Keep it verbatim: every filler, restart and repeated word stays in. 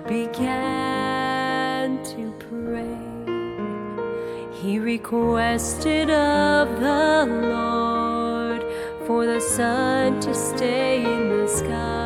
began to pray. He requested of the Lord for the sun to stay in the sky.